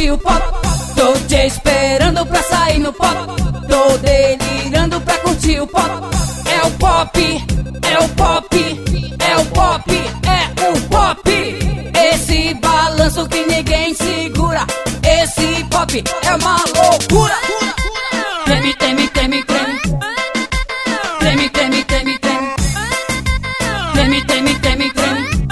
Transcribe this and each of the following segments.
curtir o pop. Tô te esperando pra sair no pop. Tô delirando pra curtir o pop. É o pop, é o pop, é o pop, é o pop. Esse balanço que ninguém segura. Esse pop é uma loucura. Treme, treme, treme, treme. Treme, treme, treme, treme. Treme, treme, treme, treme.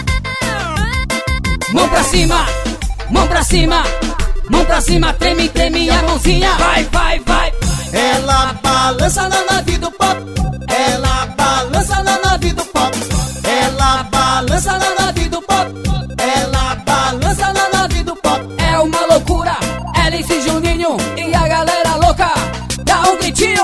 Mão pra cima, mão pra cima, mão pra cima, treme, treme a mãozinha. Vai, vai, vai. Ela balança na nave do pop. Ela balança na nave do pop. Ela balança na nave do pop. Ela balança na nave do pop. É uma loucura, Alice e Juninho e a galera louca. Dá um gritinho.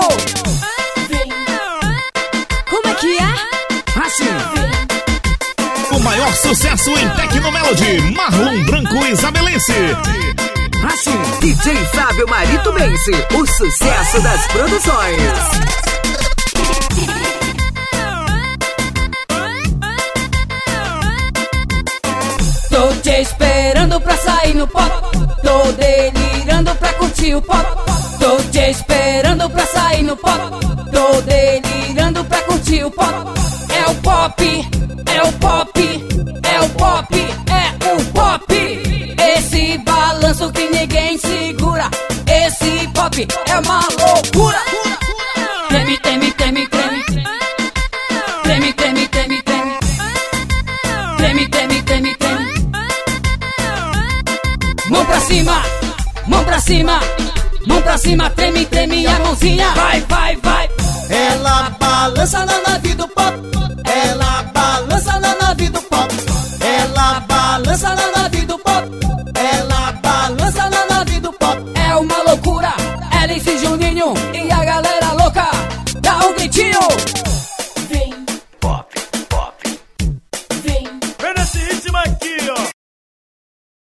Como é que é? Assim. O maior sucesso em Tecnomelody, Marlon Branco Isabelense. Assim. DJ Fábio Marito Mense, o sucesso das produções. Tô te esperando pra sair no pop. Tô delirando pra curtir o pop. Tô te esperando pra sair no pop. Tô delirando pra curtir o pop. É o pop, é o pop, é o pop, é o pop. Esse balanço que ninguém segura. Esse pop é uma loucura. Treme, treme, treme, treme. Treme, treme, treme, treme. Treme, treme, treme, treme. Mão pra cima, mão pra cima, mão pra cima, treme, treme a mãozinha. Vai, vai, vai. Ela balança